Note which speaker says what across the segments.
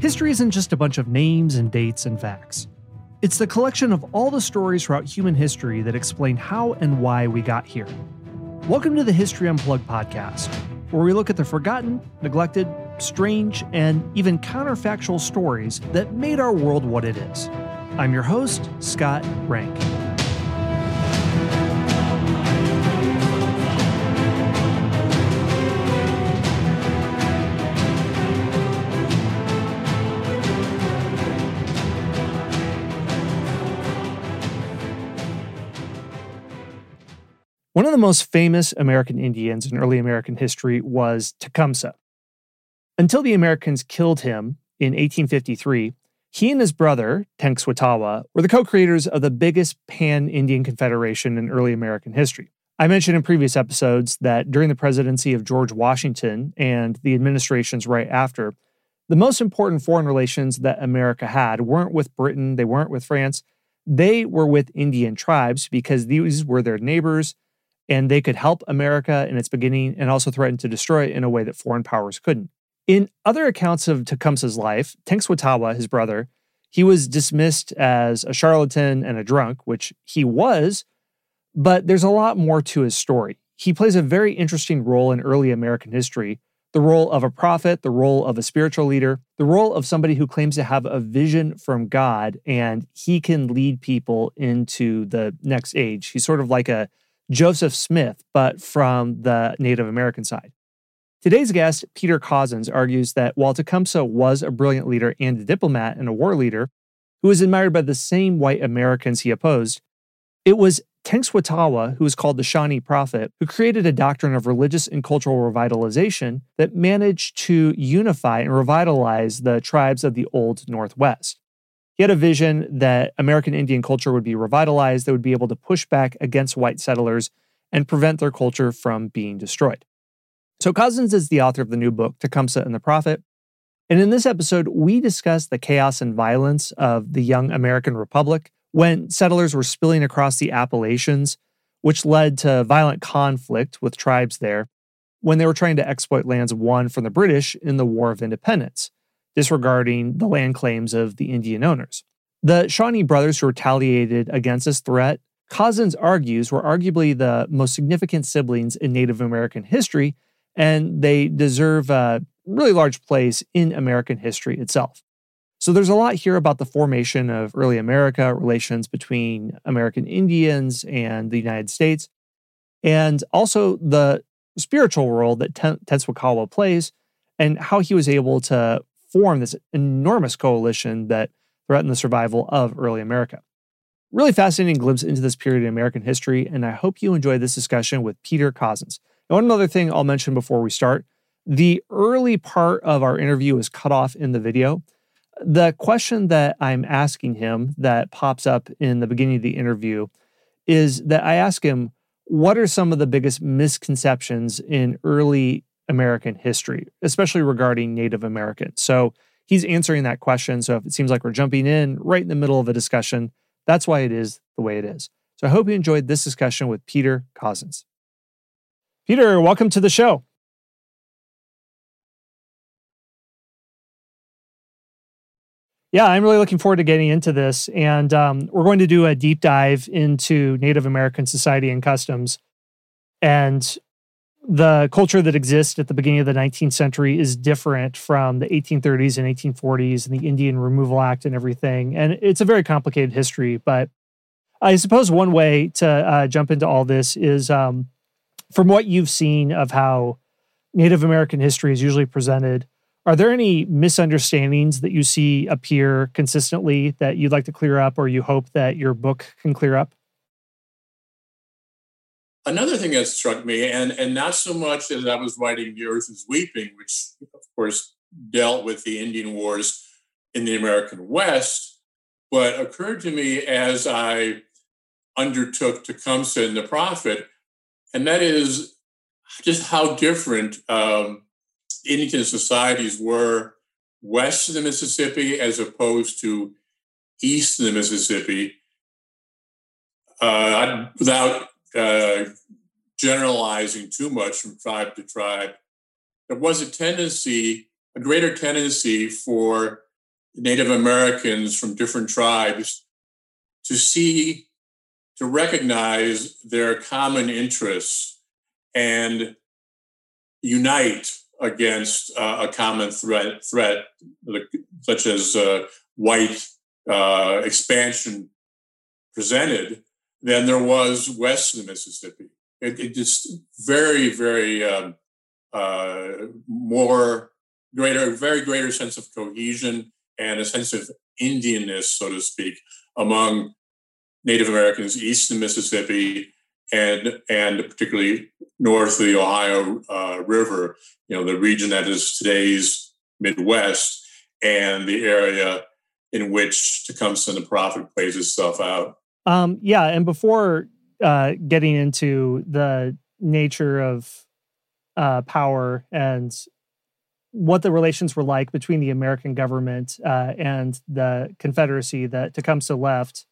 Speaker 1: History isn't just a bunch of names and dates and facts. It's the collection of all the stories throughout human history that explain how and why we got here. Welcome to the History Unplugged podcast, where we look at the forgotten, neglected, strange, and even counterfactual stories that made our world what it is. I'm your host, Scott Rank. One of the most famous American Indians in early American history was Tecumseh. Until the Americans killed him in 1853, he and his brother, Tenskwatawa, were the co-creators of the biggest pan-Indian confederation in early American history. I mentioned in previous episodes that during the presidency of George Washington and the administrations right after, the most important foreign relations that America had weren't with Britain, they weren't with France, they were with Indian tribes because these were their neighbors, and they could help America in its beginning and also threaten to destroy it in a way that foreign powers couldn't. In other accounts of Tecumseh's life, Tenskwatawa, his brother, he was dismissed as a charlatan and a drunk, which he was, but there's a lot more to his story. He plays a very interesting role in early American history, the role of a prophet, the role of a spiritual leader, the role of somebody who claims to have a vision from God, and he can lead people into the next age. He's sort of like a Joseph Smith, but from the Native American side. Today's guest, Peter Cozzens, argues that while Tecumseh was a brilliant leader and a diplomat and a war leader who was admired by the same white Americans he opposed, it was Tenskwatawa, who was called the Shawnee Prophet, who created a doctrine of religious and cultural revitalization that managed to unify and revitalize the tribes of the Old Northwest. He had a vision that American Indian culture would be revitalized, that would be able to push back against white settlers and prevent their culture from being destroyed. So Cozzens is the author of the new book, Tecumseh and the Prophet. And in this episode, we discuss the chaos and violence of the young American Republic when settlers were spilling across the Appalachians, which led to violent conflict with tribes there when they were trying to exploit lands won from the British in the War of Independence, disregarding the land claims of the Indian owners. The Shawnee brothers who retaliated against this threat, Cozzens argues, were arguably the most significant siblings in Native American history, and they deserve a really large place in American history itself. So there's a lot here about the formation of early America, relations between American Indians and the United States, and also the spiritual role that Tenskwatawa plays and how he was able to form this enormous coalition that threatened the survival of early America. Really fascinating glimpse into this period in American history, and I hope you enjoy this discussion with Peter Cozzens. Now, one other thing I'll mention before we start, the early part of our interview is cut off in the video. The question that I'm asking him that pops up in the beginning of the interview is that I ask him, what are some of the biggest misconceptions in early American history, especially regarding Native Americans? So he's answering that question. So if it seems like we're jumping in right in the middle of a discussion, that's why it is the way it is. So I hope you enjoyed this discussion with Peter Cozzens. Peter, welcome to the show. Yeah, I'm really looking forward to getting into this. And we're going to do a deep dive into Native American society and customs. And the culture that exists at the beginning of the 19th century is different from the 1830s and 1840s and the Indian Removal Act and everything. And it's a very complicated history. But I suppose one way to jump into all this is from what you've seen of how Native American history is usually presented, are there any misunderstandings that you see appear consistently that you'd like to clear up or you hope that your book can clear up?
Speaker 2: Another thing that struck me, and not so much as I was writing The Earth is Weeping, which, of course, dealt with the Indian Wars in the American West, but occurred to me as I undertook Tecumseh and the Prophet, and that is just how different Indian societies were west of the Mississippi as opposed to east of the Mississippi. Without generalizing too much from tribe to tribe, there was a greater tendency for Native Americans from different tribes to recognize their common interests and unite against a common threat such as white expansion presented than there was west of the Mississippi. It just very, very very greater sense of cohesion and a sense of Indianness, so to speak, among Native Americans east of the Mississippi and particularly north of the Ohio River, the region that is today's Midwest and the area in which Tecumseh and the Prophet plays itself out.
Speaker 1: And before getting into the nature of power and what the relations were like between the American government and the Confederacy that Tecumseh left,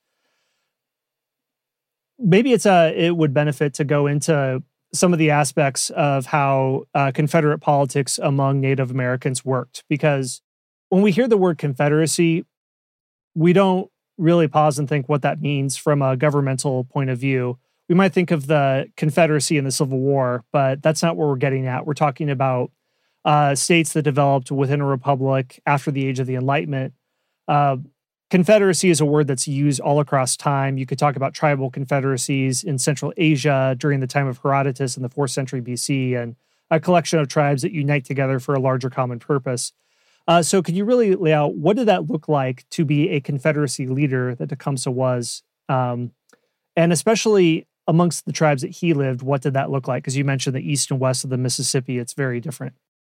Speaker 1: maybe it would benefit to go into some of the aspects of how Confederate politics among Native Americans worked. Because when we hear the word Confederacy, we don't really pause and think what that means from a governmental point of view. We might think of the Confederacy in the Civil War, but that's not what we're getting at. We're talking about states that developed within a republic after the Age of the Enlightenment. Confederacy is a word that's used all across time. You could talk about tribal confederacies in Central Asia during the time of Herodotus in the 4th century BC, and a collection of tribes that unite together for a larger common purpose. So could you really lay out, what did that look like to be a Confederacy leader that Tecumseh was? And especially amongst the tribes that he lived, what did that look like? Because you mentioned the east and west of the Mississippi, it's very different.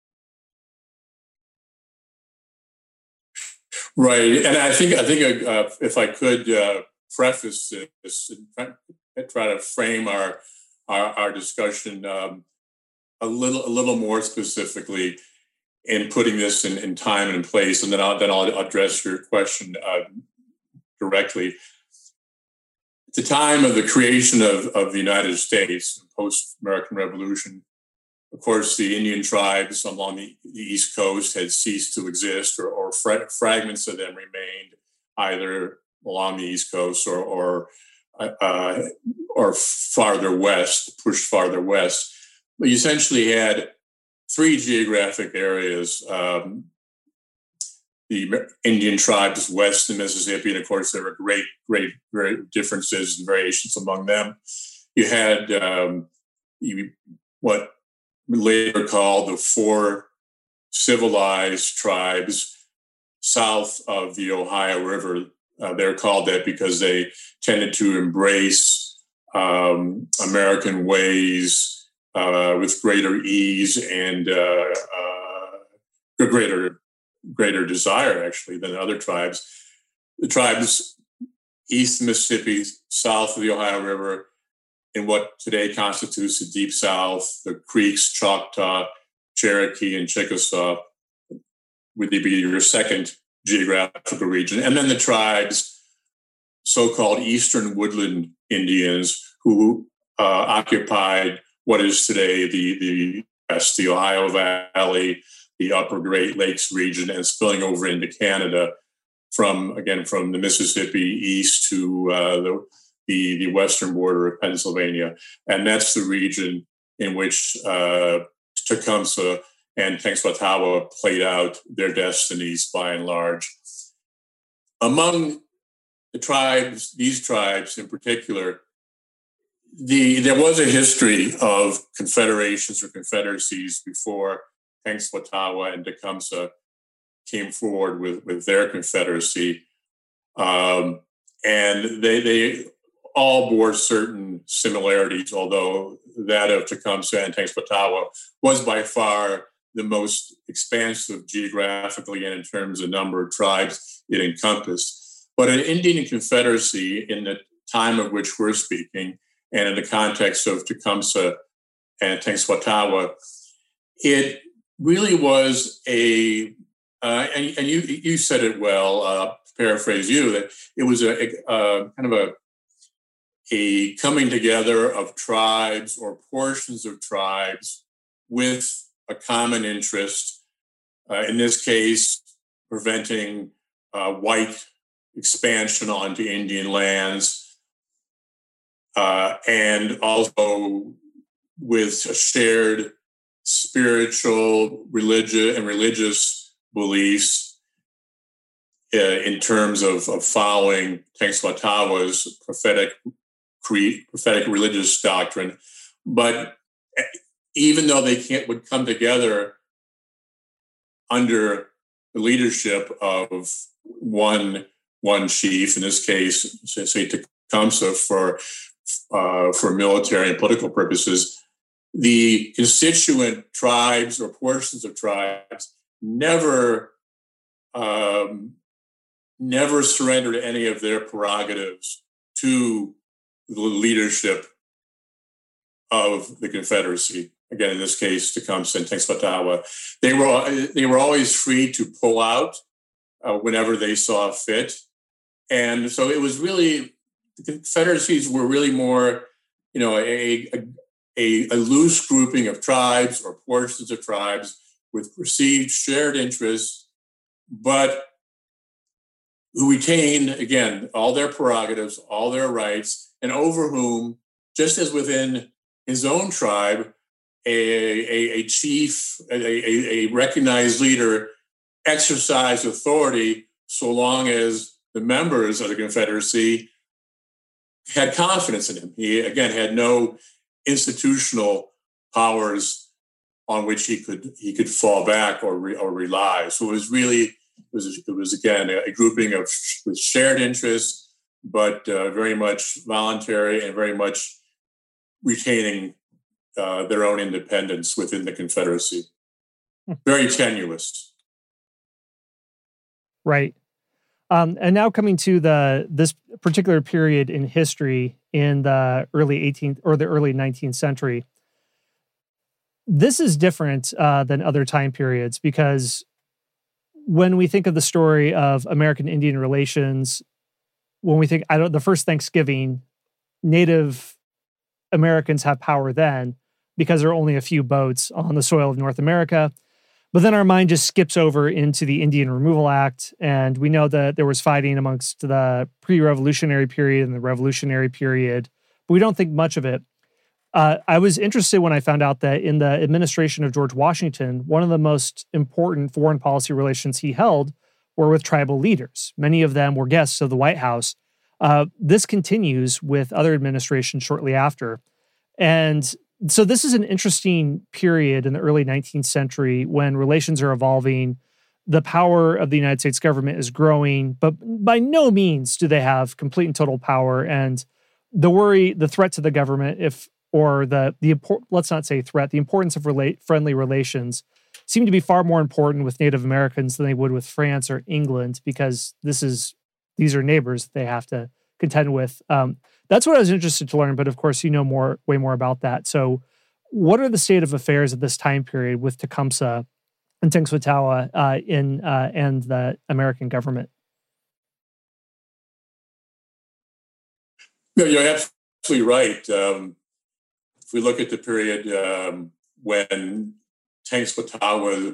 Speaker 2: Right, and I think if I could preface this and try to frame our discussion a little more specifically in putting this in time and in place, and then I'll address your question directly. At the time of the creation of the United States, post-American Revolution, of course, the Indian tribes along the East Coast had ceased to exist, or fragments of them remained either along the East Coast or farther west, pushed farther west. But you essentially had 3 geographic areas: the Indian tribes west of the Mississippi, and of course, there were great differences and variations among them. You had what later called the 4 civilized tribes south of the Ohio River. They're called that because they tended to embrace American ways with greater ease and greater desire, actually, than other tribes. The tribes east of Mississippi, south of the Ohio River, in what today constitutes the Deep South, the Creeks, Choctaw, Cherokee, and Chickasaw would be your second geographical region. And then the tribes, so-called Eastern Woodland Indians, who occupied what is today the West, the Ohio Valley, the Upper Great Lakes region, and spilling over into Canada from the Mississippi east to the western border of Pennsylvania. And that's the region in which Tecumseh and Tenskwatawa played out their destinies by and large. Among the tribes, these tribes in particular, there was a history of confederations or confederacies before Tenskwatawa and Tecumseh came forward with their confederacy. And they all bore certain similarities, although that of Tecumseh and Tenskwatawa was by far the most expansive geographically and in terms of number of tribes it encompassed. But an Indian confederacy in the time of which we're speaking, and in the context of Tecumseh and Tenskwatawa, it really was and you said it well, paraphrase you, that it was a kind of a coming together of tribes or portions of tribes with a common interest, in this case, preventing white expansion onto Indian lands, and also with a shared spiritual, religious beliefs in terms of following Tenskwatawa's prophetic religious doctrine. But even though they would come together under the leadership of one chief, in this case, say Tecumseh, for military and political purposes, the constituent tribes or portions of tribes never surrendered any of their prerogatives to the leadership of the Confederacy. Again, in this case, Tecumseh and Tenskwatawa. They were always free to pull out whenever they saw fit. And so it was really, the Confederacies were really more, a loose grouping of tribes or portions of tribes with perceived shared interests, but who retained, again, all their prerogatives, all their rights, and over whom, just as within his own tribe, a chief, a recognized leader exercised authority so long as the members of the Confederacy had confidence in him. He, again, had no institutional powers on which he could fall back or rely. So it was again a grouping with shared interests, but very much voluntary and very much retaining their own independence within the Confederacy. Very tenuous.
Speaker 1: Right. And now coming to this particular period in history in the early 18th or the early 19th century, this is different than other time periods, because when we think of the story of American Indian relations, when we think the first Thanksgiving, Native Americans have power then because there are only a few boats on the soil of North America. But then our mind just skips over into the Indian Removal Act, and we know that there was fighting amongst the pre-revolutionary period and the revolutionary period, but we don't think much of it. I was interested when I found out that in the administration of George Washington, one of the most important foreign policy relations he held were with tribal leaders. Many of them were guests of the White House. This continues with other administrations shortly after. And so this is an interesting period in the early 19th century when relations are evolving. The power of the United States government is growing, but by no means do they have complete and total power. And the threat to the government, let's not say threat, the importance of friendly relations seem to be far more important with Native Americans than they would with France or England, because these are neighbors they have to contend with. That's what I was interested to learn, but of course, way more about that. So what are the state of affairs at this time period with Tecumseh and Tenskwatawa and the American government?
Speaker 2: No, you're absolutely right. If we look at the period when Tenskwatawa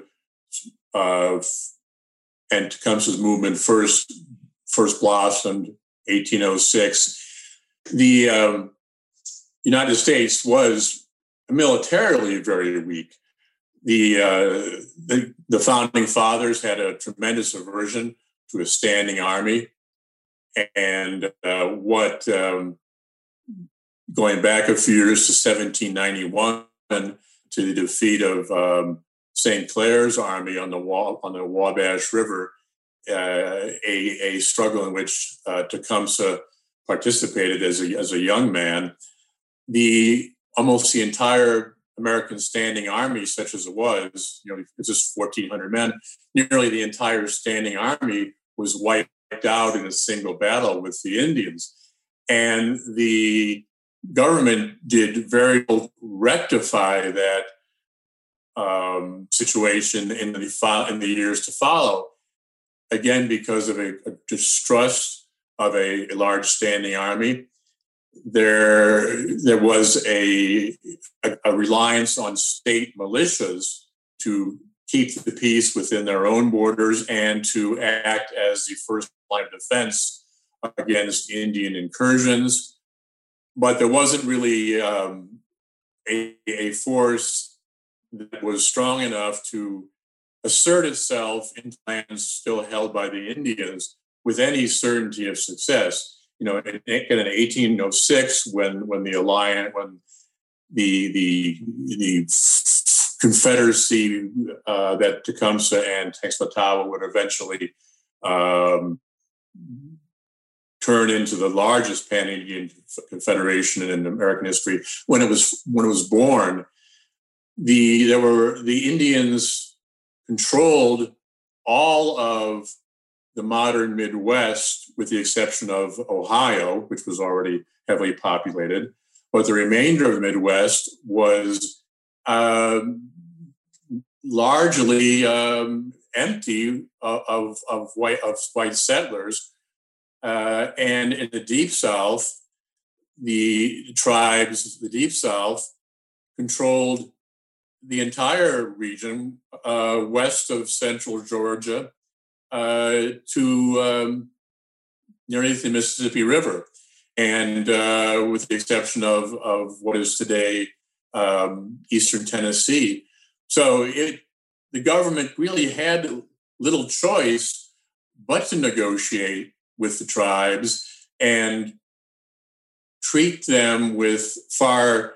Speaker 2: and Tecumseh's movement first blossomed, 1806, the United States was militarily very weak. The founding fathers had a tremendous aversion to a standing army, and going back a few years to 1791, to the defeat of St. Clair's army on the Wabash River, a struggle in which Tecumseh participated as a young man. Almost the entire American standing army, such as it was, it's just 1,400 men. Nearly the entire standing army was wiped out in a single battle with the Indians, and the government did very well rectify that situation in the years to follow. Again, because of a distrust of a large standing army, there was a reliance on state militias to keep the peace within their own borders and to act as the first line of defense against Indian incursions. But there wasn't really a force that was strong enough to assert itself in lands still held by the Indians with any certainty of success. In 1806, when the Confederacy that Tecumseh and Tenskwatawa would eventually turn into the largest pan-Indian confederation in American history. When it was born, the Indians controlled all of the modern Midwest, with the exception of Ohio, which was already heavily populated. But the remainder of the Midwest was largely empty of white settlers. And in the Deep South, the tribes, the Deep South, controlled the entire region west of central Georgia to nearly the Mississippi River. And with the exception of what is today eastern Tennessee. So the government really had little choice but to negotiate with the tribes and treat them with far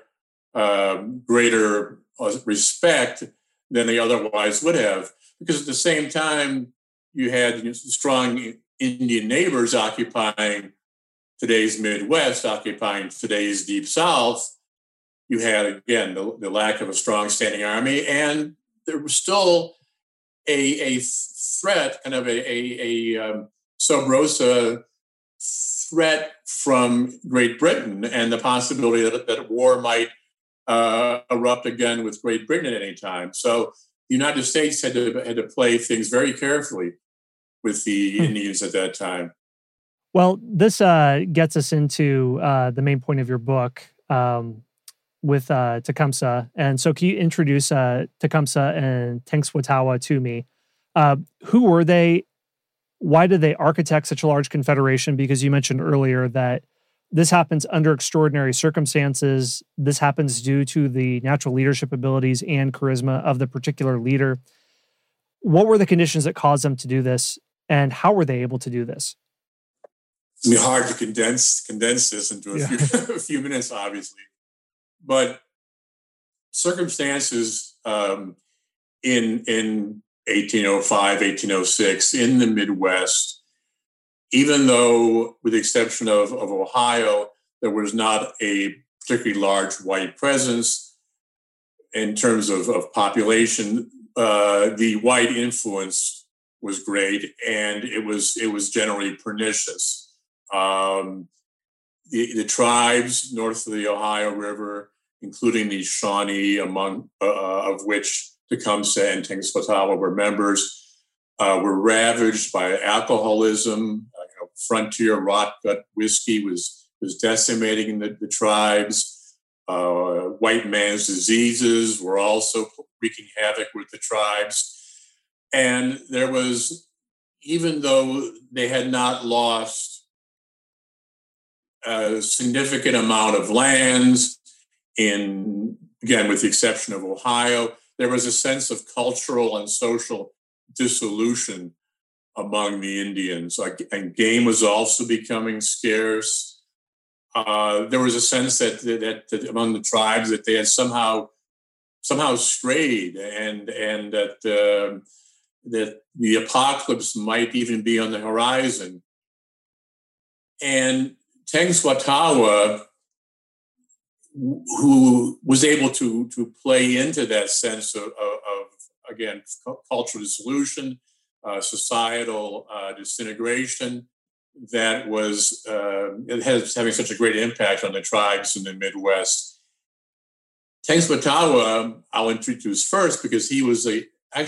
Speaker 2: greater respect than they otherwise would have. Because at the same time, you had strong Indian neighbors occupying today's Midwest, occupying today's Deep South. You had, again, the lack of a strong standing army, and there was still a threat, kind of a sub rosa threat from Great Britain, and the possibility that war might erupt again with Great Britain at any time. So the United States had to play things very carefully with the Indians at that time.
Speaker 1: Well, this gets us into the main point of your book with Tecumseh. And so can you introduce Tecumseh and Tenskwatawa to me? Who were they? Why did they architect such a large confederation? Because you mentioned earlier that this happens under extraordinary circumstances. This happens due to the natural leadership abilities and charisma of the particular leader. What were the conditions that caused them to do this, and how were they able to do this?
Speaker 2: It's going to be hard to condense this into a few minutes, obviously. But circumstances in 1805, 1806 in the Midwest, even though, with the exception of Ohio, there was not a particularly large white presence in terms of population, the white influence was great, and it was generally pernicious. The tribes north of the Ohio River, including the Shawnee, among of which Tecumseh and Tenskwatawa were members, were ravaged by alcoholism. Frontier rot gut whiskey was decimating the tribes. White man's diseases were also wreaking havoc with the tribes. And there was, even though they had not lost a significant amount of lands again, with the exception of Ohio, there was a sense of cultural and social dissolution among the Indians. And game was also becoming scarce. There was a sense that among the tribes that they had somehow strayed, and that the apocalypse might even be on the horizon. And Tenskwatawa, who was able to play into that sense of again, cultural dissolution, societal disintegration, that was having such a great impact on the tribes in the Midwest. Tenskwatawa, I'll introduce first because he was the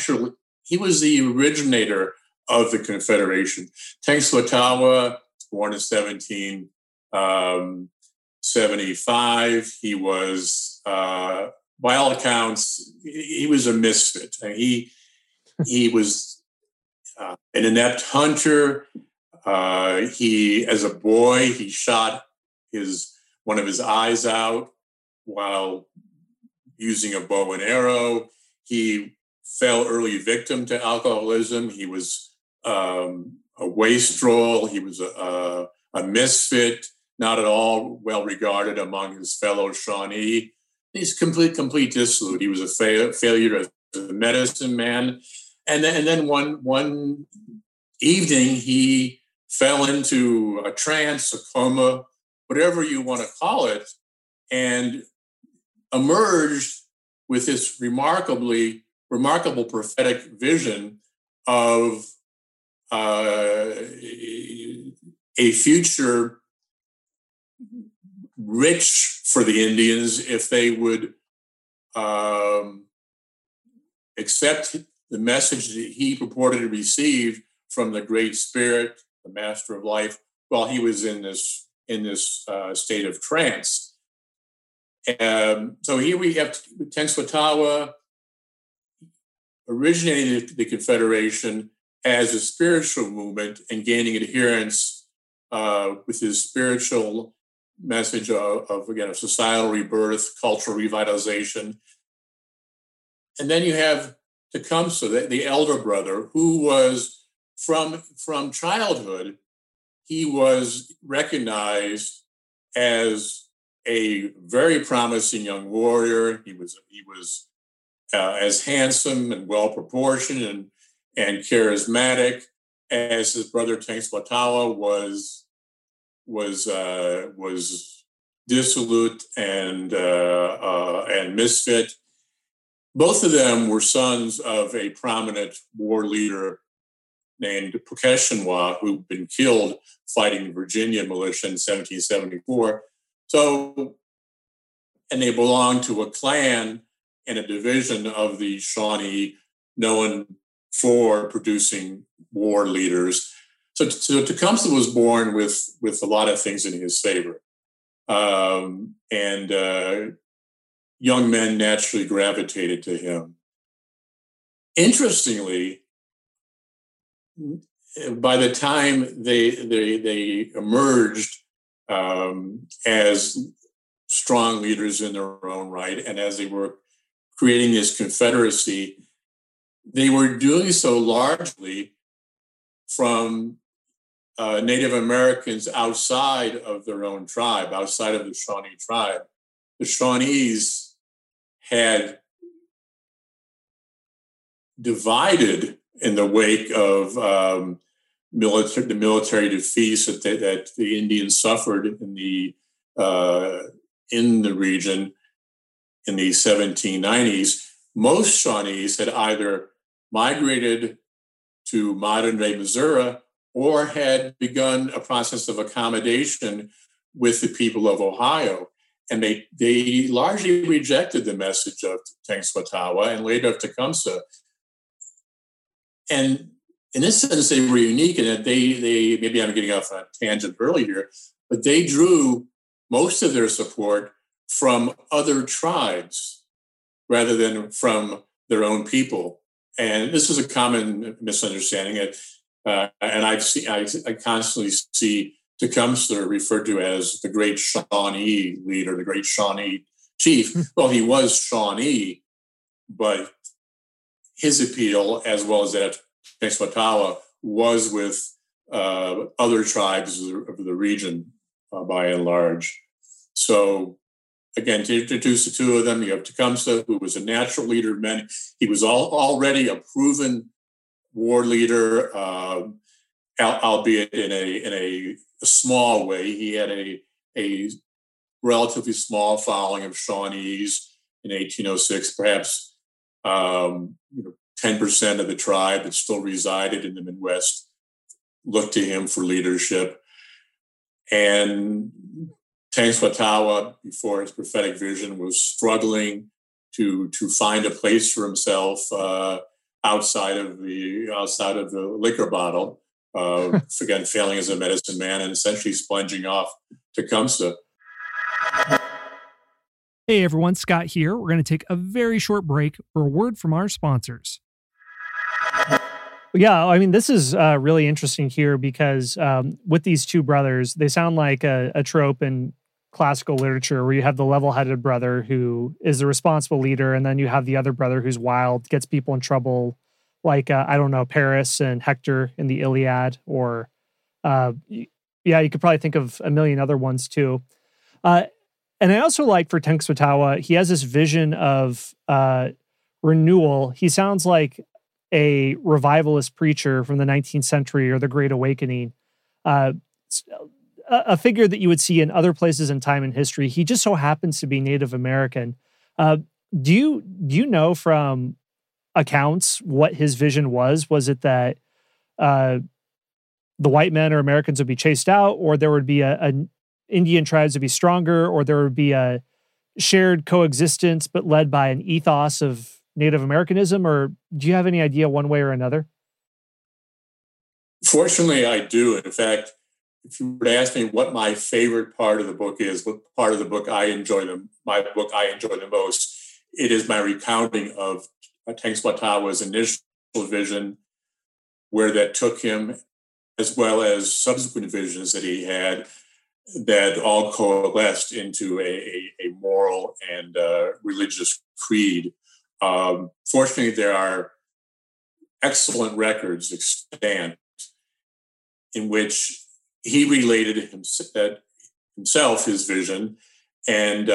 Speaker 2: originator of the Confederation. Tenskwatawa, born in 1775, he was, by all accounts, he was a misfit. He He was an inept hunter. As a boy, he shot one of his eyes out while using a bow and arrow. He fell early victim to alcoholism. He was a wastrel. He was a misfit, not at all well regarded among his fellow Shawnee. He's complete dissolute. He was a failure as a medicine man. And then one evening, he fell into a trance, a coma, whatever you want to call it, and emerged with this remarkable prophetic vision of a future rich for the Indians if they would accept the message that he purported to receive from the Great Spirit, the Master of Life, while he was in this state of trance. So here we have Tenskwatawa originating the Confederation as a spiritual movement and gaining adherence with his spiritual message of societal rebirth, cultural revitalization. And then you have Tecumseh, the elder brother, who was from childhood, he was recognized as a very promising young warrior. He was as handsome and well proportioned and charismatic as his brother Tenskwatawa was dissolute and misfit. Both of them were sons of a prominent war leader named Pukeshinwa, who'd been killed fighting the Virginia militia in 1774. So, and they belonged to a clan and a division of the Shawnee known for producing war leaders. So Tecumseh was born with a lot of things in his favor. Young men naturally gravitated to him. Interestingly, by the time they emerged as strong leaders in their own right, and as they were creating this confederacy, they were doing so largely from Native Americans outside of their own tribe, outside of the Shawnee tribe. The Shawnees had divided in the wake of the military defeats that the Indians suffered in the region in the 1790s. Most Shawnees had either migrated to modern-day Missouri or had begun a process of accommodation with the people of Ohio. And they largely rejected the message of Tenskwatawa and later of Tecumseh. And in this sense, they were unique in that they maybe I'm getting off on a tangent earlier, but they drew most of their support from other tribes rather than from their own people. And this is a common misunderstanding. And I constantly see Tecumseh referred to as the great Shawnee leader, the great Shawnee chief. Well, he was Shawnee, but his appeal, as well as that of Tenskwatawa, was with other tribes of the region by and large. So, again, to introduce the two of them, you have Tecumseh, who was a natural leader of men. He was already a proven war leader, albeit in a small way. He had a relatively small following of Shawnees in 1806, perhaps 10% of the tribe that still resided in the Midwest looked to him for leadership. And Tenskwatawa, before his prophetic vision, was struggling to find a place for himself outside of the liquor bottle. Again, failing as a medicine man and essentially sponging off Tecumseh.
Speaker 1: Hey everyone, Scott here. We're going to take a very short break for a word from our sponsors. Yeah, I mean, this is really interesting here because with these two brothers, they sound like a trope in classical literature where you have the level-headed brother who is the responsible leader, and then you have the other brother who's wild, gets people in trouble, like I don't know, Paris and Hector in the Iliad, or yeah, you could probably think of a million other ones too. Uh, and I also like for Tenskwatawa, he has this vision of renewal. He sounds like a revivalist preacher from the 19th century or the Great Awakening, uh, a figure that you would see in other places in time and history. He just so happens to be Native American. Uh, do you know from accounts what his vision was? Was it that uh, the white men or Americans would be chased out, or there would be a Indian tribes would be stronger, or there would be a shared coexistence, but led by an ethos of Native Americanism? Or do you have any idea one way or another?
Speaker 2: Fortunately, I do. In fact, if you were to ask me what my favorite part of the book is, what part of the book my book I enjoy the most, it is my recounting of Tenskwatawa's initial vision, where that took him, as well as subsequent visions that he had, that all coalesced into a moral and religious creed. Fortunately, there are excellent records extant in which he related himself his vision, and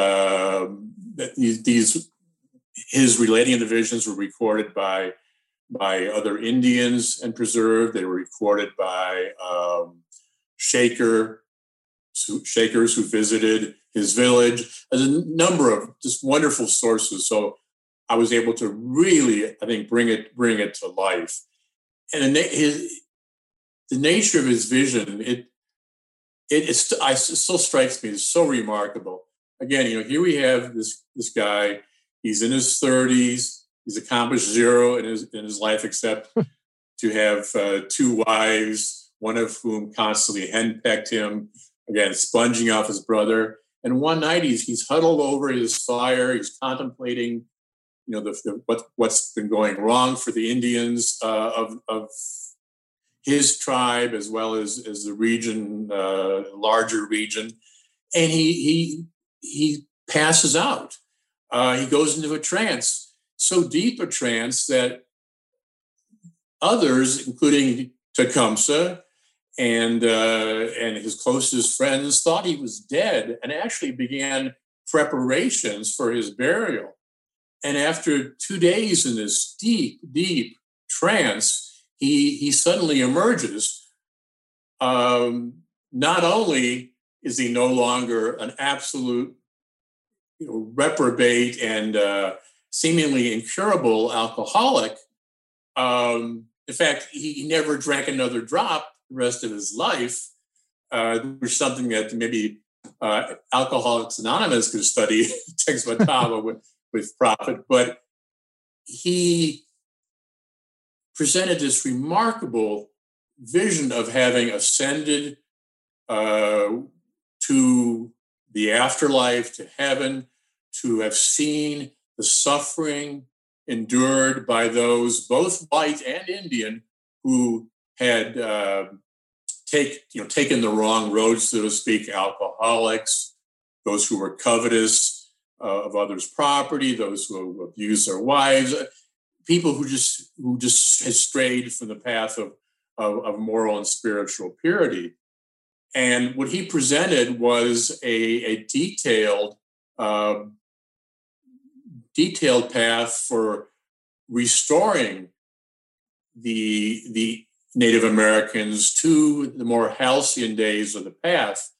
Speaker 2: his relating of the visions were recorded by other Indians and preserved. They were recorded by Shakers who visited his village. There's a number of just wonderful sources. So I was able to really, I think, bring it to life. And the nature of his vision, it still strikes me as so remarkable. Again, here we have this guy. He's in his 30s. He's accomplished zero in his life, except to have two wives, one of whom constantly henpecked him. Again, sponging off his brother. And one night he's huddled over his fire. He's contemplating, what's been going wrong for the Indians of his tribe, as well as the region, larger region. And he passes out. He goes into a trance, so deep a trance that others, including Tecumseh and his closest friends, thought he was dead and actually began preparations for his burial. And after 2 days in this deep, deep trance, he suddenly emerges. Not only is he no longer an absolute reprobate and seemingly incurable alcoholic. In fact, he never drank another drop the rest of his life, which is something that maybe Alcoholics Anonymous could study Tenskwatawa with profit. But he presented this remarkable vision of having ascended to the afterlife, to heaven, to have seen the suffering endured by those, both white and Indian, who had taken the wrong road, so to speak, alcoholics, those who were covetous of others' property, those who abused their wives, people who just had strayed from the path of moral and spiritual purity. And what he presented was a detailed path for restoring the Native Americans to the more halcyon days of the past.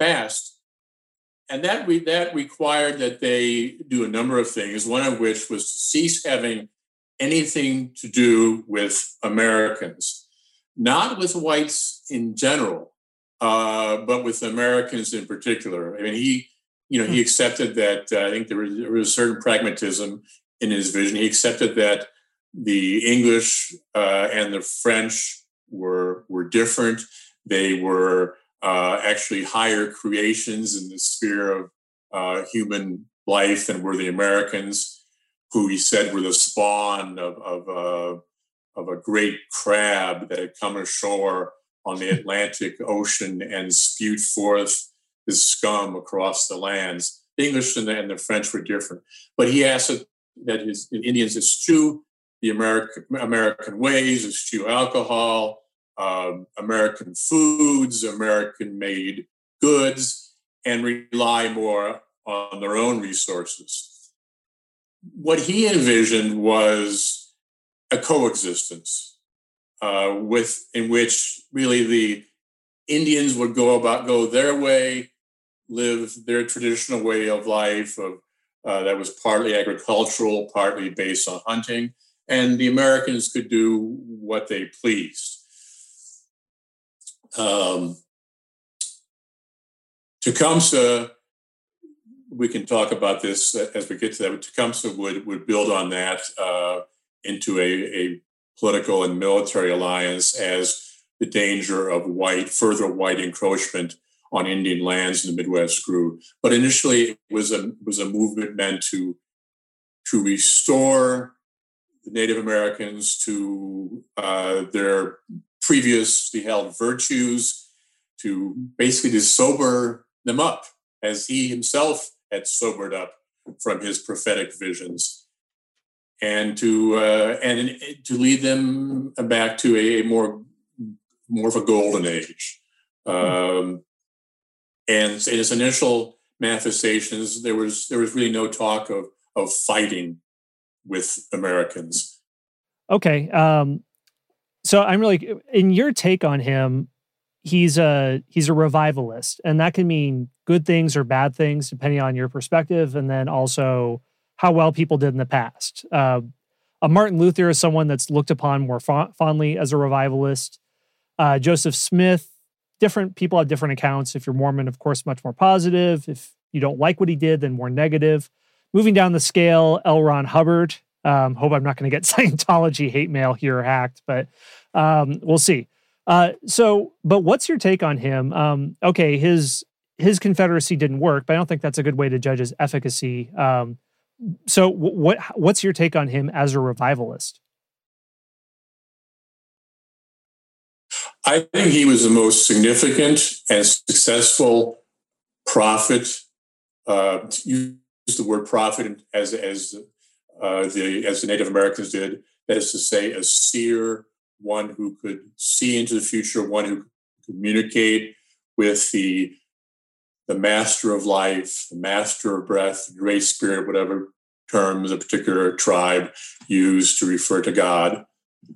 Speaker 2: And that required that they do a number of things, one of which was to cease having anything to do with Americans, not with whites in general, but with Americans in particular. I mean, he accepted that. I think there was a certain pragmatism in his vision. He accepted that the English and the French were different. They were actually higher creations in the sphere of human life than were the Americans, who he said were the spawn of of a great crab that had come ashore on the Atlantic Ocean and spewed forth his scum across the lands. The English and the French were different. But he asked that his Indians eschew the American ways, eschew alcohol, American foods, American-made goods, and rely more on their own resources. What he envisioned was a coexistence in which really the Indians would go their way, live their traditional way of life that was partly agricultural, partly based on hunting, and the Americans could do what they pleased. Tecumseh, we can talk about this as we get to that, but Tecumseh would build on that into a political and military alliance as the danger of further white encroachment on Indian lands in the Midwest grew. But initially, it was a movement meant to restore the Native Americans to their previously held virtues, to basically to sober them up, as he himself had sobered up from his prophetic visions, and to lead them back to a more of a golden age. And in its initial manifestations, there was really no talk of fighting with Americans.
Speaker 1: Okay. So I'm really, in your take on him, he's a revivalist, and that can mean good things or bad things depending on your perspective, and then also how well people did in the past. Martin Luther is someone that's looked upon more fondly as a revivalist. Joseph Smith, different people have different accounts. If you're Mormon, of course, much more positive. If you don't like what he did, then more negative. Moving down the scale, L. Ron Hubbard. Hope I'm not going to get Scientology hate mail here hacked, but we'll see. But what's your take on him? Okay, his confederacy didn't work, but I don't think that's a good way to judge his efficacy. So what's your take on him as a revivalist?
Speaker 2: I think he was the most significant and successful prophet. To use the word prophet as the Native Americans did, that is to say, a seer, one who could see into the future, one who could communicate with the master of life, the master of breath, the great spirit, whatever terms a particular tribe used to refer to God.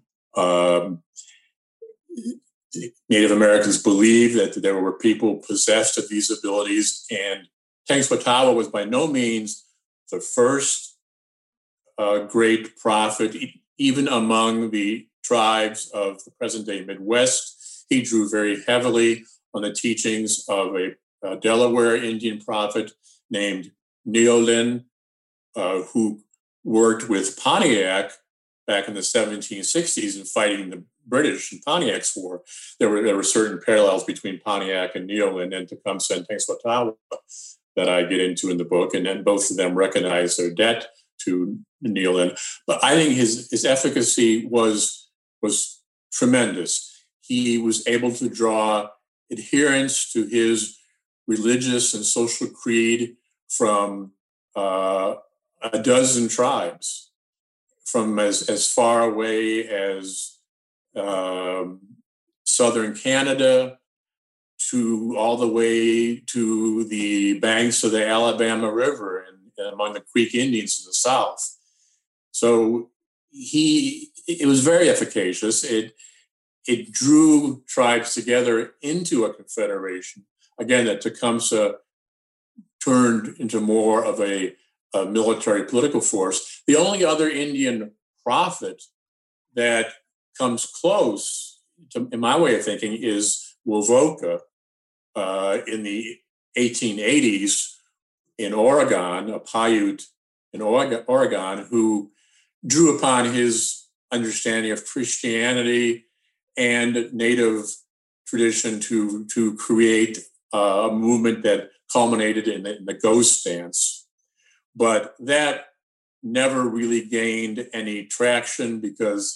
Speaker 2: Native Americans believed that there were people possessed of these abilities, and Tenskwatawa was by no means the first great prophet, even among the tribes of the present-day Midwest. He drew very heavily on the teachings of a Delaware Indian prophet named Neolin, who worked with Pontiac back in the 1760s in fighting the British in Pontiac's war. There were certain parallels between Pontiac and Neolin and Tecumseh and Tenskwatawa that I get into in the book, and then both of them recognize their debt to Neolin. But I think his efficacy was tremendous. He was able to draw adherents to his religious and social creed from a dozen tribes, from as far away as southern Canada to all the way to the banks of the Alabama River and among the Creek Indians in the South. So it was very efficacious. It drew tribes together into a confederation. Again, that Tecumseh turned into more of a military political force. The only other Indian prophet that comes close, in my way of thinking, is Wovoka in the 1880s in Oregon, a Paiute in Oregon, who drew upon his understanding of Christianity and Native tradition to create a movement that culminated in the ghost dance. But that never really gained any traction because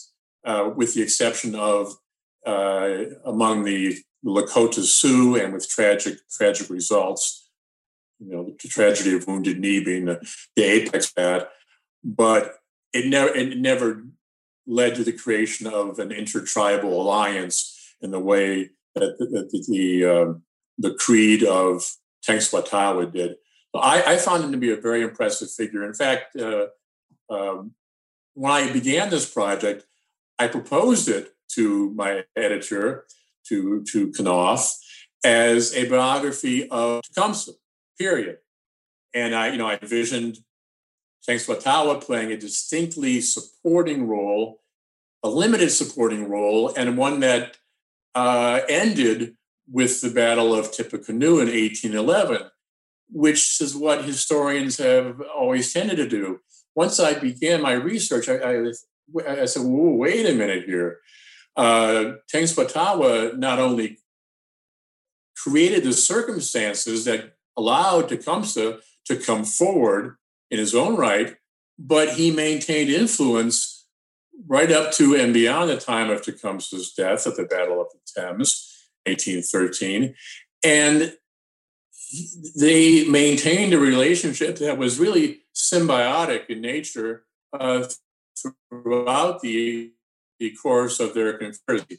Speaker 2: with the exception of among the Lakota Sioux, and with tragic results. The tragedy of Wounded Knee being the apex of that, but it never led to the creation of an intertribal alliance in the way that the creed of Tenskwatawa did. I found him to be a very impressive figure. In fact, when I began this project, I proposed it to my editor, to Knopf, as a biography of Tecumseh, period. And I envisioned Tenskwatawa playing a distinctly supporting role, a limited supporting role, and one that ended with the Battle of Tippecanoe in 1811, which is what historians have always tended to do. Once I began my research, I said, whoa, wait a minute here. Tenskwatawa not only created the circumstances that allowed Tecumseh to come forward in his own right, but he maintained influence right up to and beyond the time of Tecumseh's death at the Battle of the Thames, 1813. And they maintained a relationship that was really symbiotic in nature throughout the course of their confederacy.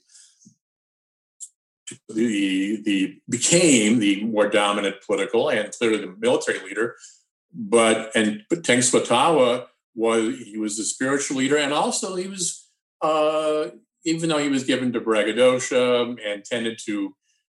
Speaker 2: Became the more dominant political and clearly the military leader, but Tenskwatawa was the spiritual leader, and also he was, even though he was given to braggadocio and tended to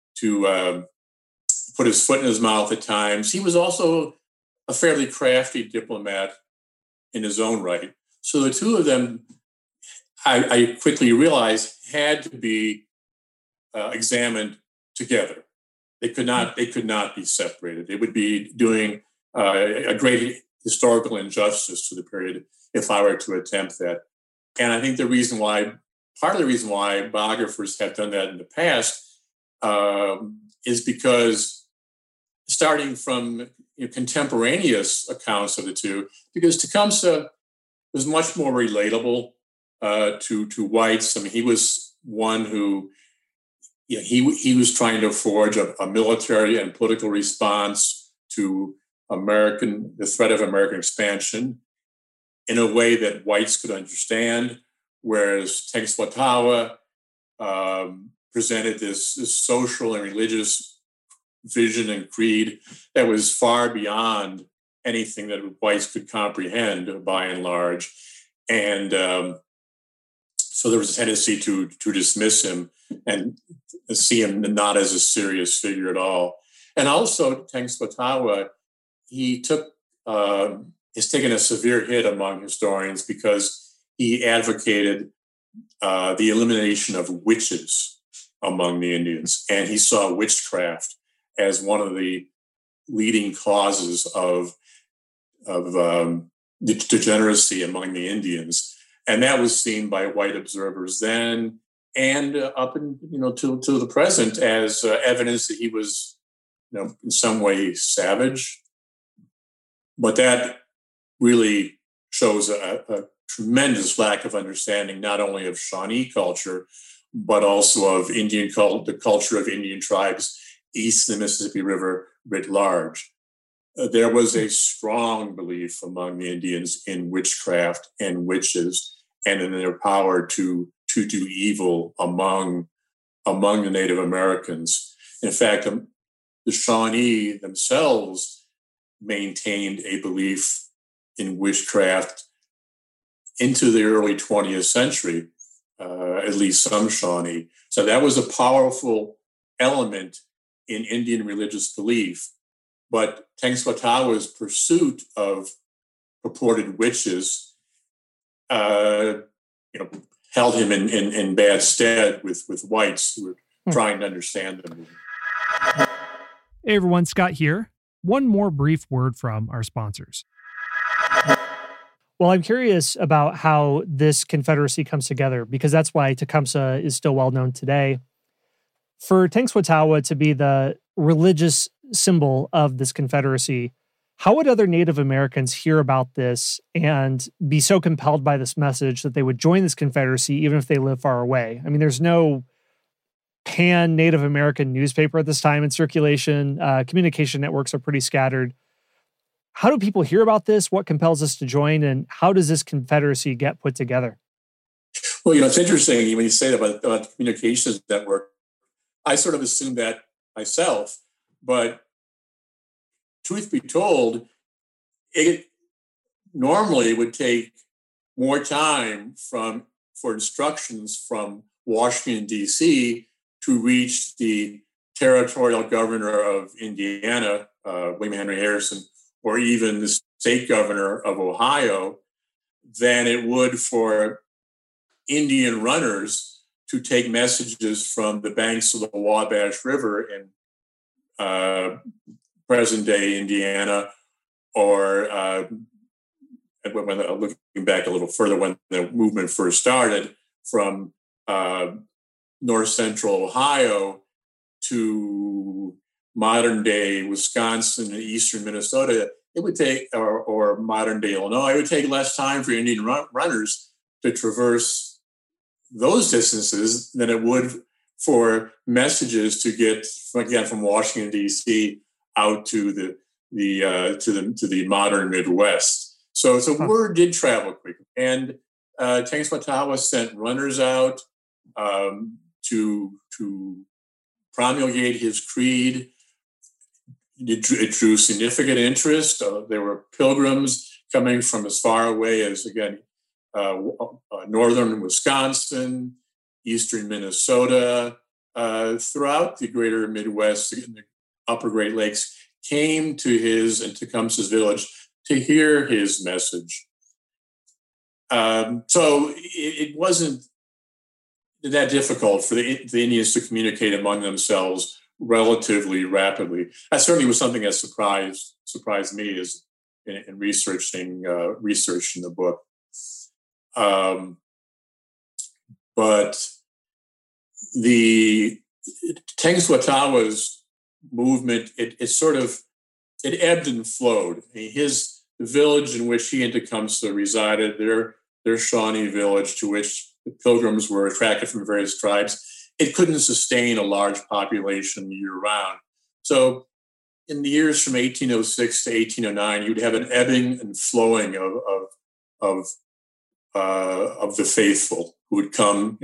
Speaker 2: put his foot in his mouth at times, he was also a fairly crafty diplomat in his own right. So the two of them, I quickly realized, had to be examined together. They could not be separated. It would be doing a great historical injustice to the period if I were to attempt that. And I think part of the reason why biographers have done that in the past is because, starting from contemporaneous accounts of the two, because Tecumseh was much more relatable to whites. I mean, he was one who, he was trying to forge a military and political response to the threat of American expansion in a way that whites could understand, whereas Tenskwatawa presented this social and religious vision and creed that was far beyond anything that whites could comprehend, by and large. And so there was a tendency to dismiss him and see him not as a serious figure at all. And also, Tenskwatawa, has taken a severe hit among historians because he advocated the elimination of witches among the Indians, and he saw witchcraft as one of the leading causes of degeneracy among the Indians. And that was seen by white observers then and up to the present as evidence that he was, in some way savage. But that really shows a tremendous lack of understanding, not only of Shawnee culture, but also of the culture of Indian tribes east of the Mississippi River writ large. There was a strong belief among the Indians in witchcraft and witches, and in their power to do evil among the Native Americans. In fact, the Shawnee themselves maintained a belief in witchcraft into the early 20th century, at least some Shawnee. So that was a powerful element in Indian religious belief. But Tenskwatawa's pursuit of purported witches held him in bad stead with whites who were trying to understand them.
Speaker 1: Hey everyone, Scott here. One more brief word from our sponsors. Well, I'm curious about how this Confederacy comes together, because that's why Tecumseh is still well known today. For Tenskwatawa to be the religious symbol of this Confederacy, How would other Native Americans hear about this and be so compelled by this message that they would join this confederacy even if they live far away? I mean, there's no pan Native American newspaper at this time in circulation. Communication networks are pretty scattered. How do people hear about this? What compels us to join? And how does this confederacy get put together?
Speaker 2: Well, it's interesting when you say that about the communications network. I sort of assumed that myself, but truth be told, it normally would take more time for instructions from Washington, D.C. to reach the territorial governor of Indiana, William Henry Harrison, or even the state governor of Ohio, than it would for Indian runners to take messages from the banks of the Wabash River in present-day Indiana, or when looking back a little further, when the movement first started, from north central Ohio to modern-day Wisconsin and eastern Minnesota, it would take, or modern-day Illinois, it would take less time for Indian runners to traverse those distances than it would for messages to get, again, from Washington, D.C. out to the modern Midwest. So word did travel quickly, and Tenskwatawa sent runners out to promulgate his creed. It drew significant interest. There were pilgrims coming from as far away as, again, northern Wisconsin, eastern Minnesota, throughout the greater Midwest, the upper Great Lakes, came to his and Tecumseh's village to hear his message. So it wasn't that difficult for the Indians to communicate among themselves relatively rapidly. That certainly was something that surprised me as in researching the book. But the Tenskwatawa's movement, it ebbed and flowed. The village in which he and Tecumseh resided, their Shawnee village, to which the pilgrims were attracted from various tribes, it couldn't sustain a large population year-round. So in the years from 1806 to 1809, you'd have an ebbing and flowing of the faithful who would come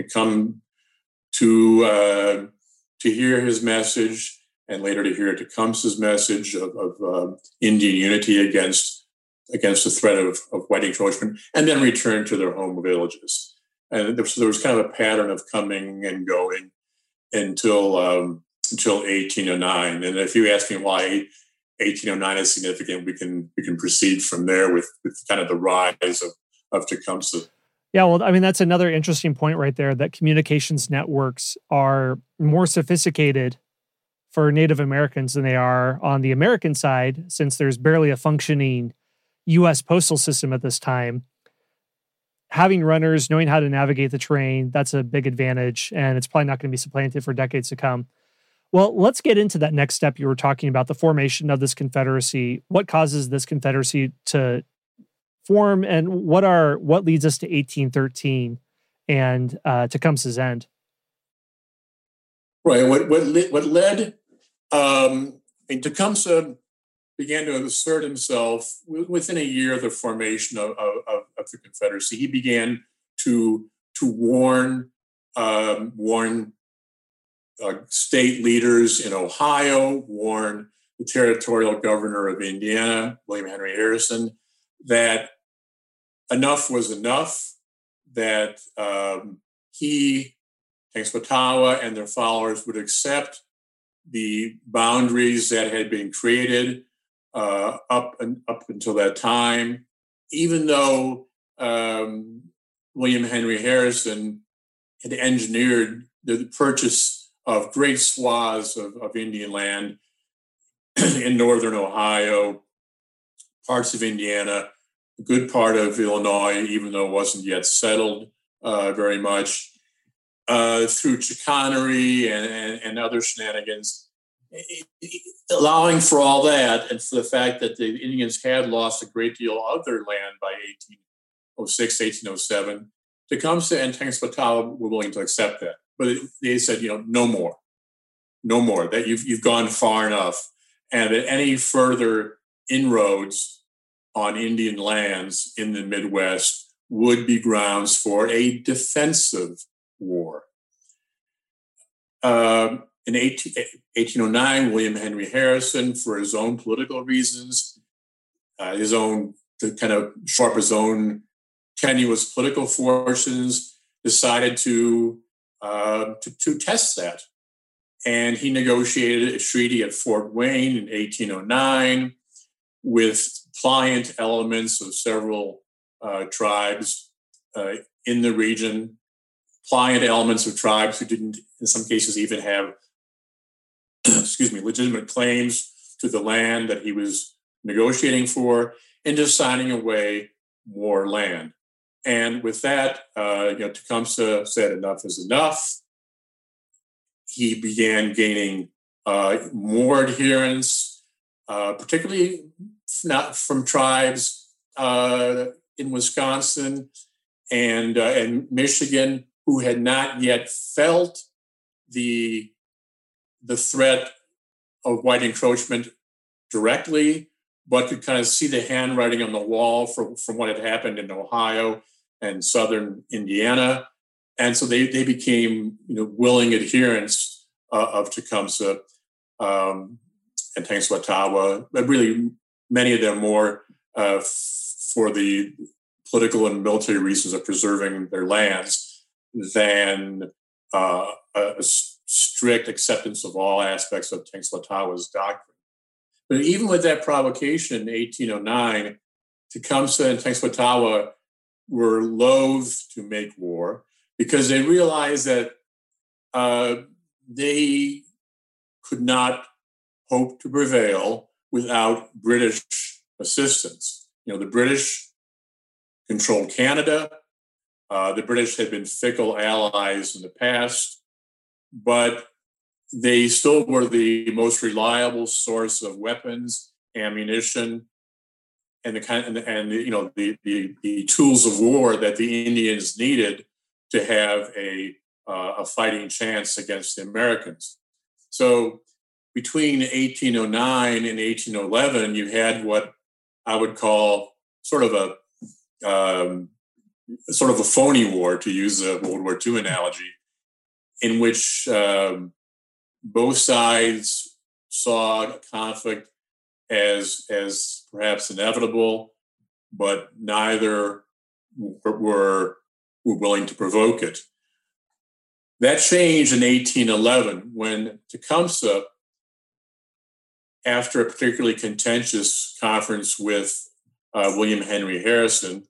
Speaker 2: to hear his message, and later to hear Tecumseh's message of Indian unity against the threat of white encroachment, and then return to their home villages. And there was kind of a pattern of coming and going until 1809. And if you ask me why 1809 is significant, we can proceed from there with kind of the rise of Tecumseh.
Speaker 1: Yeah, well, I mean, that's another interesting point right there, that communications networks are more sophisticated for Native Americans than they are on the American side, since there's barely a functioning U.S. postal system at this time. Having runners, knowing how to navigate the terrain, that's a big advantage, and it's probably not going to be supplanted for decades to come. Well, let's get into that next step you were talking about, the formation of this confederacy. What causes this confederacy to form, and what leads us to 1813 and Tecumseh's end?
Speaker 2: Right. What led Tecumseh began to assert himself within a year of the formation of the Confederacy. He began to warn state leaders in Ohio, warn the territorial governor of Indiana, William Henry Harrison, that enough was enough, that he, Tenskwatawa, and their followers would accept the boundaries that had been created up until that time, even though William Henry Harrison had engineered the purchase of great swaths of Indian land in northern Ohio, parts of Indiana, a good part of Illinois, even though it wasn't yet settled very much, through chicanery and other shenanigans. allowing for all that and for the fact that the Indians had lost a great deal of their land by 1806, 1807, Tecumseh and Tenskwatawa were willing to accept that. But they said, no more, that you've gone far enough, and that any further inroads on Indian lands in the Midwest would be grounds for a defensive war. In 1809, William Henry Harrison, for his own political reasons, to kind of shore up his own tenuous political fortunes, decided to test that. And he negotiated a treaty at Fort Wayne in 1809 with pliant elements of several tribes in the region, pliant elements of tribes who didn't, in some cases, even have legitimate claims to the land that he was negotiating for, and just signing away more land. And with that, Tecumseh said enough is enough. He began gaining more adherents, particularly not from tribes in Wisconsin and Michigan, who had not yet felt the threat of white encroachment directly, but could kind of see the handwriting on the wall from what had happened in Ohio and southern Indiana. And so they became willing adherents of Tecumseh and Tenskwatawa, but really many of them more for the political and military reasons of preserving their lands than a strict acceptance of all aspects of Tenskwatawa's doctrine. But even with that provocation in 1809, Tecumseh and Tenskwatawa were loath to make war because they realized that they could not hope to prevail without British assistance. The British controlled Canada. The British had been fickle allies in the past, but they still were the most reliable source of weapons, ammunition, and the tools of war that the Indians needed to have a fighting chance against the Americans. So between 1809 and 1811, you had what I would call sort of a phony war, to use a World War II analogy, in which both sides saw conflict as perhaps inevitable, but neither were willing to provoke it. That changed in 1811 when Tecumseh, after a particularly contentious conference with William Henry Harrison,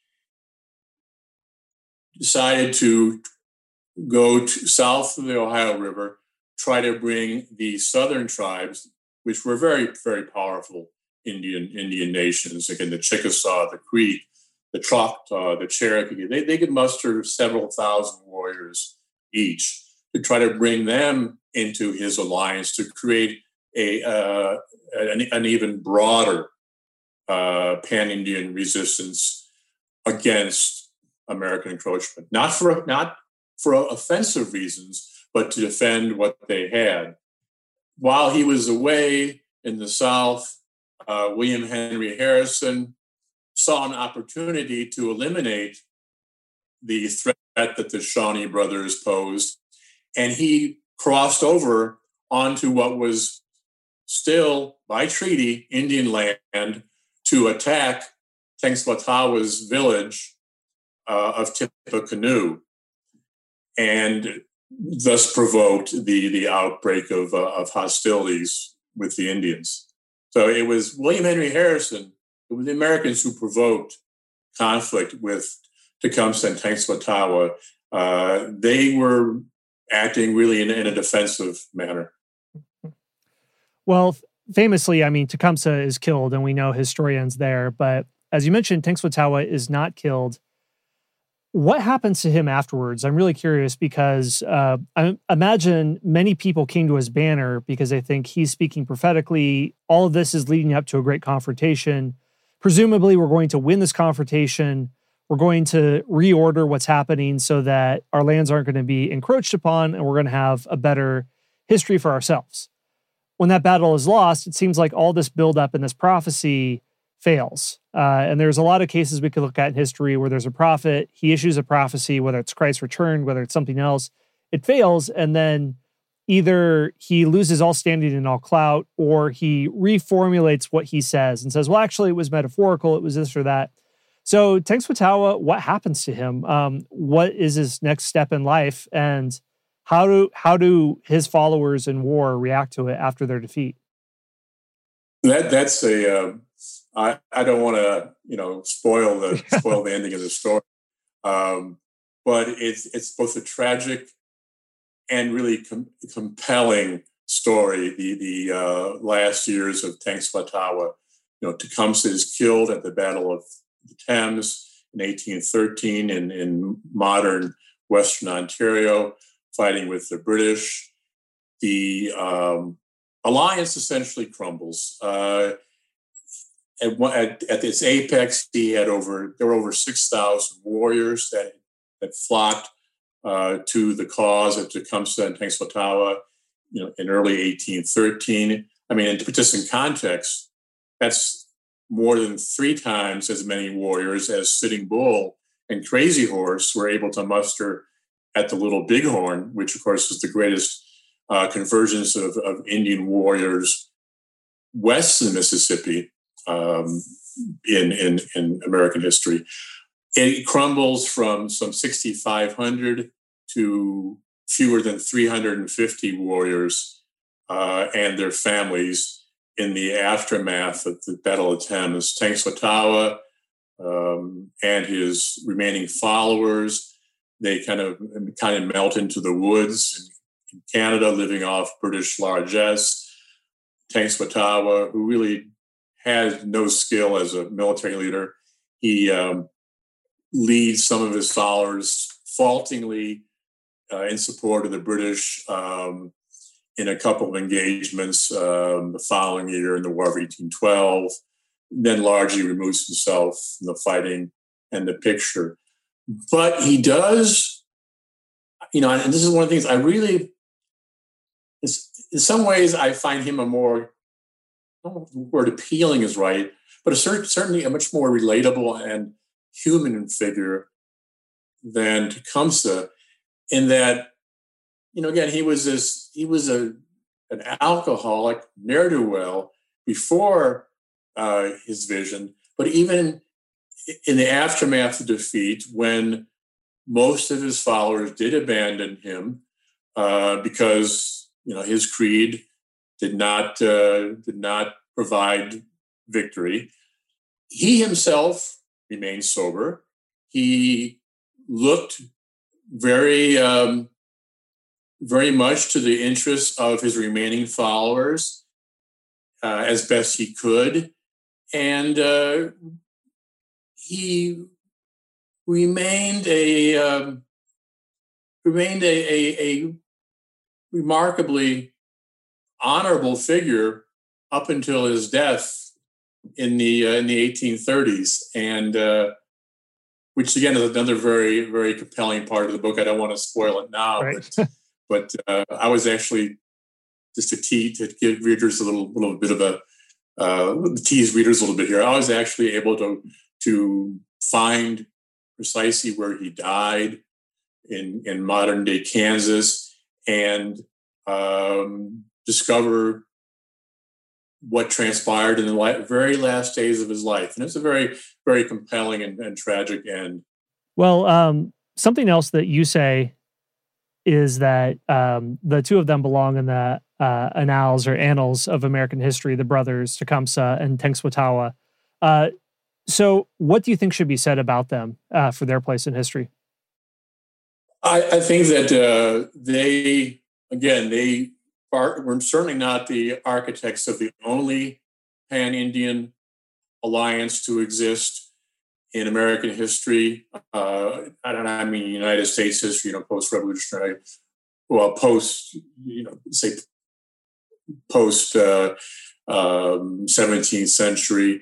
Speaker 2: decided to go south of the Ohio River, try to bring the southern tribes, which were very, very powerful Indian nations, again, the Chickasaw, the Creek, the Choctaw, the Cherokee. They could muster several thousand warriors each to try to bring them into his alliance to create an even broader pan-Indian resistance against American encroachment, not for offensive reasons, but to defend what they had. While he was away in the South, William Henry Harrison saw an opportunity to eliminate the threat that the Shawnee brothers posed, and he crossed over onto what was still, by treaty, Indian land to attack Tenskwatawa's village of Tippecanoe, and thus provoked the outbreak of hostilities with the Indians. So it was William Henry Harrison, it was the Americans who provoked conflict with Tecumseh and Tenskwatawa. They were acting really in a defensive manner.
Speaker 1: Well, famously, Tecumseh is killed, and we know his story ends there. But as you mentioned, Tenskwatawa is not killed. What happens to him afterwards? I'm really curious because I imagine many people came to his banner because they think he's speaking prophetically. All of this is leading up to a great confrontation. Presumably, we're going to win this confrontation. We're going to reorder what's happening so that our lands aren't going to be encroached upon, and we're going to have a better history for ourselves. When that battle is lost, it seems like all this buildup and this prophecy fails. And there's a lot of cases we could look at in history where there's a prophet, he issues a prophecy, whether it's Christ's return, whether it's something else, it fails. And then either he loses all standing and all clout, or he reformulates what he says and says, well, actually, it was metaphorical, it was this or that. So Tengku, what happens to him? What is his next step in life? And how do his followers in war react to it after their defeat?
Speaker 2: That's a I don't want to spoil the ending of the story, but it's both a tragic and really compelling story. The last years of Tengku Watawa. Tecumseh is killed at the Battle of the Thames in 1813 in modern Western Ontario, fighting with the British. The alliance essentially crumbles. At its apex, there were over 6,000 warriors that flocked to the cause of Tecumseh and Tengku Watawa, in early 1813. I mean, to put this in context, that's more than 3 times as many warriors as Sitting Bull and Crazy Horse were able to muster at the Little Bighorn, which, of course, was the greatest convergence of Indian warriors west of the Mississippi in American history. It crumbles from some 6,500 to fewer than 350 warriors and their families in the aftermath of the Battle of the Thames. Tengku Watawa and his remaining followers, they kind of melt into the woods in Canada, living off British largesse. Tengku Watawa, who really had no skill as a military leader, he leads some of his followers faultingly in support of the British in a couple of engagements the following year in the War of 1812, then largely removes himself from the fighting and the picture. But he does, and this is one of the things I really, in some ways, I find him a more, I don't know if the word appealing is right, but certainly a much more relatable and human figure than Tecumseh, in that, again, he was an alcoholic, ne'er-do-well before his vision, but even in the aftermath of defeat, when most of his followers did abandon him because his creed did not provide victory, he himself remained sober. He looked very very much to the interests of his remaining followers as best he could, and he remained a remarkably honorable figure up until his death in the 1830s, and which again is another very, very compelling part of the book. I don't want to spoil it now, right. but I was actually, just to give readers a little bit of tease readers a little bit here. I was actually able to find precisely where he died in modern day Kansas, and discover what transpired in the very last days of his life. And it's a very, very compelling and tragic end.
Speaker 1: Well, something else that you say is that the two of them belong in the annals of American history, the brothers Tecumseh and Tengku Watawa. So what do you think should be said about them for their place in history?
Speaker 2: I think that they were certainly not the architects of the only pan-Indian alliance to exist. in American history. I mean United States history, post-revolutionary, well, post 17th century.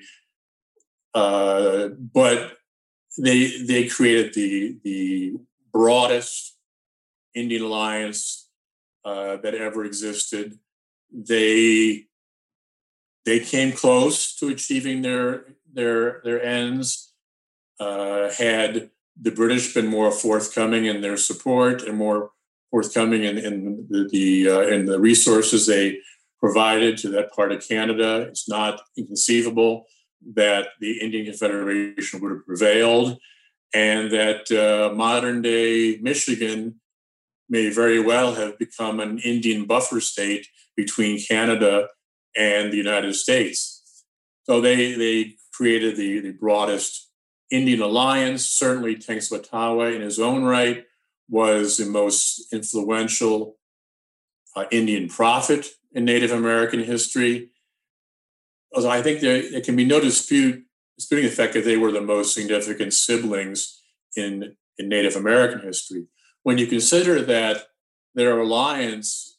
Speaker 2: But they created the broadest Indian alliance that ever existed. They came close to achieving their ends. Had the British been more forthcoming in their support and more forthcoming in the resources they provided to that part of Canada, it's not inconceivable that the Indian Confederation would have prevailed, and that modern day Michigan may very well have become an Indian buffer state between Canada and the United States. So they created the broadest Indian alliance. Certainly Tenskwatawa in his own right was the most influential Indian prophet in Native American history. Although I think there can be no disputing the fact that they were the most significant siblings in Native American history. When you consider that their alliance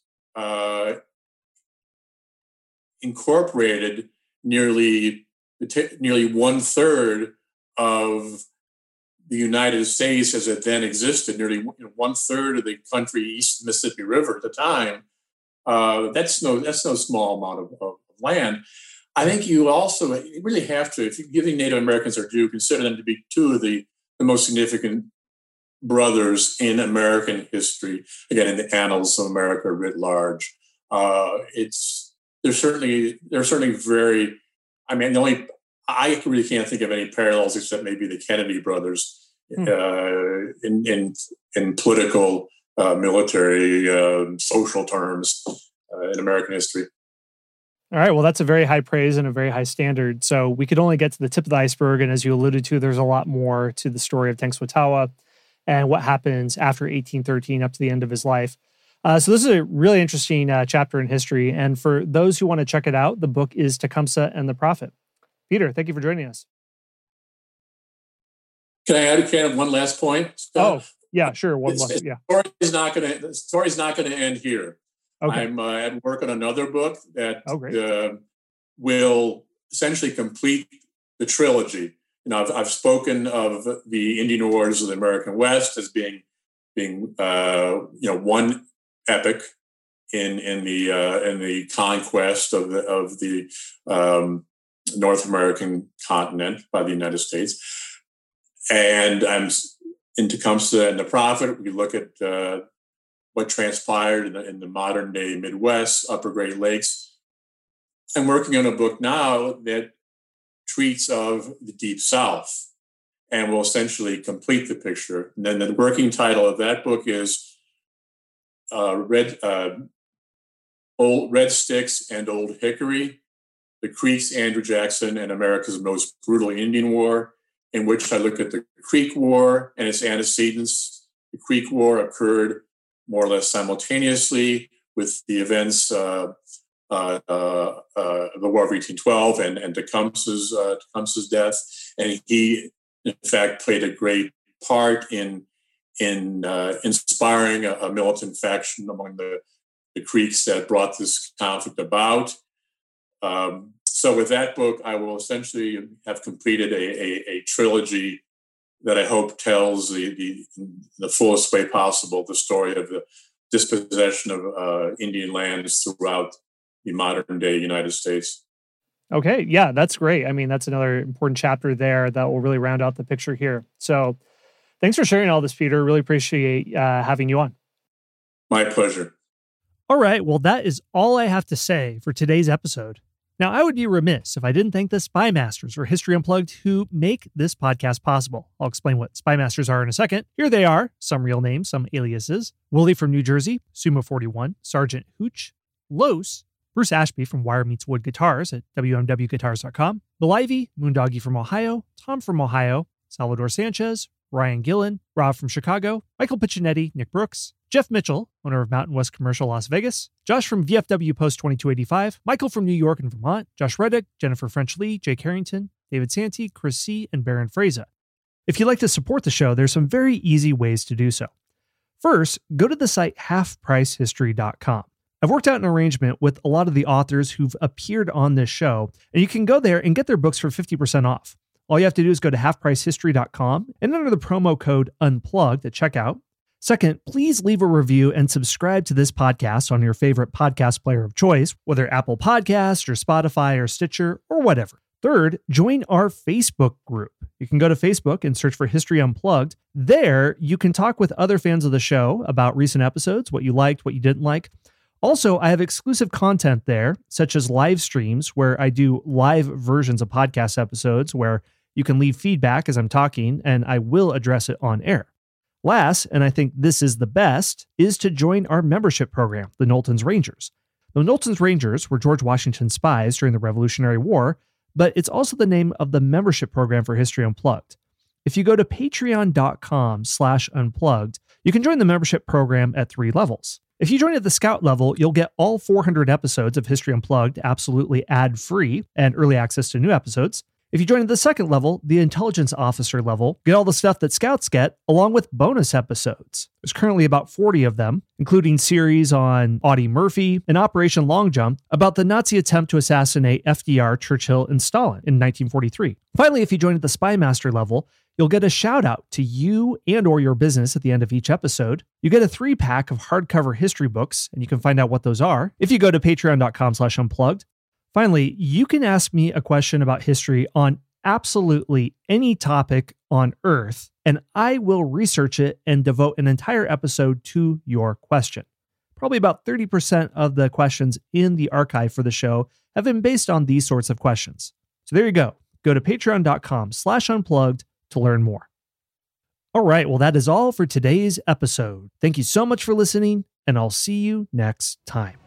Speaker 2: incorporated nearly 1/3 of the United States as it then existed, nearly 1/3 of the country east of the Mississippi River at the time, that's no small amount of land. I think you really have to, if you're giving Native Americans their due, consider them to be two of the most significant brothers in American history, again, in the annals of America writ large. They're certainly very, I really can't think of any parallels except maybe the Kennedy brothers in political, military, social terms in American history.
Speaker 1: All right. Well, that's a very high praise and a very high standard. So we could only get to the tip of the iceberg. And as you alluded to, there's a lot more to the story of Tenskwatawa and what happens after 1813 up to the end of his life. So this is a really interesting chapter in history. And for those who want to check it out, the book is Tecumseh and the Prophet. Peter, thank you for joining us.
Speaker 2: Can I add one last point, Scott?
Speaker 1: Oh, yeah, sure.
Speaker 2: The story's not going to end here. Okay. I'm at work on another book that will essentially complete the trilogy. I've spoken of the Indian Wars of the American West as being one epic in the conquest of the North American continent by the United States. And I'm in Tecumseh and the Prophet. We look at what transpired in the modern day Midwest, Upper Great Lakes. I'm working on a book now that treats of the Deep South and will essentially complete the picture. And then the working title of that book is Red Sticks and Old Hickory, the Creeks, Andrew Jackson, and America's Most Brutal Indian War, in which I look at the Creek War and its antecedents. The Creek War occurred more or less simultaneously with the events of the War of 1812 and Tecumseh's death. And he, in fact, played a great part in inspiring a militant faction among the Creeks that brought this conflict about. So with that book, I will essentially have completed a trilogy that I hope tells the fullest way possible the story of the dispossession of Indian lands throughout the modern day United States.
Speaker 1: Okay, yeah, that's great. I mean, that's another important chapter there that will really round out the picture here. So thanks for sharing all this, Peter. Really appreciate having you on.
Speaker 2: My pleasure.
Speaker 1: All right, well, that is all I have to say for today's episode. Now, I would be remiss if I didn't thank the Spy Masters for History Unplugged who make this podcast possible. I'll explain what Spy Masters are in a second. Here they are, some real names, some aliases. Willie from New Jersey, Sumo41, Sergeant Hooch, Los, Bruce Ashby from Wire Meets Wood Guitars at WMWGuitars.com, Bill Ivy, Moondoggy from Ohio, Tom from Ohio, Salvador Sanchez, Ryan Gillen, Rob from Chicago, Michael Piccinetti, Nick Brooks, Jeff Mitchell, owner of Mountain West Commercial Las Vegas, Josh from VFW Post 2285, Michael from New York and Vermont, Josh Reddick, Jennifer French Lee, Jake Harrington, David Santee, Chris C., and Baron Fraza. If you'd like to support the show, there's some very easy ways to do so. First, go to the site halfpricehistory.com. I've worked out an arrangement with a lot of the authors who've appeared on this show, and you can go there and get their books for 50% off. All you have to do is go to halfpricehistory.com and enter the promo code UNPLUGGED at checkout. Second, please leave a review and subscribe to this podcast on your favorite podcast player of choice, whether Apple Podcasts or Spotify or Stitcher or whatever. Third, join our Facebook group. You can go to Facebook and search for History Unplugged. There, you can talk with other fans of the show about recent episodes, what you liked, what you didn't like. Also, I have exclusive content there, such as live streams where I do live versions of podcast episodes where you can leave feedback as I'm talking, and I will address it on air. Last, and I think this is the best, is to join our membership program, the Knowlton's Rangers. The Knowlton's Rangers were George Washington's spies during the Revolutionary War, but it's also the name of the membership program for History Unplugged. If you go to patreon.com/unplugged, you can join the membership program at 3 levels. If you join at the Scout level, you'll get all 400 episodes of History Unplugged absolutely ad-free and early access to new episodes. If you join at the 2nd level, the Intelligence Officer level, get all the stuff that Scouts get, along with bonus episodes. There's currently about 40 of them, including series on Audie Murphy and Operation Long Jump about the Nazi attempt to assassinate FDR, Churchill, and Stalin in 1943. Finally, if you join at the Spy Master level, you'll get a shout out to you and or your business at the end of each episode. You get a 3-pack of hardcover history books, and you can find out what those are if you go to patreon.com/unplugged. Finally, you can ask me a question about history on absolutely any topic on Earth, and I will research it and devote an entire episode to your question. Probably about 30% of the questions in the archive for the show have been based on these sorts of questions. So there you go. Go to patreon.com/unplugged to learn more. All right, well, that is all for today's episode. Thank you so much for listening, and I'll see you next time.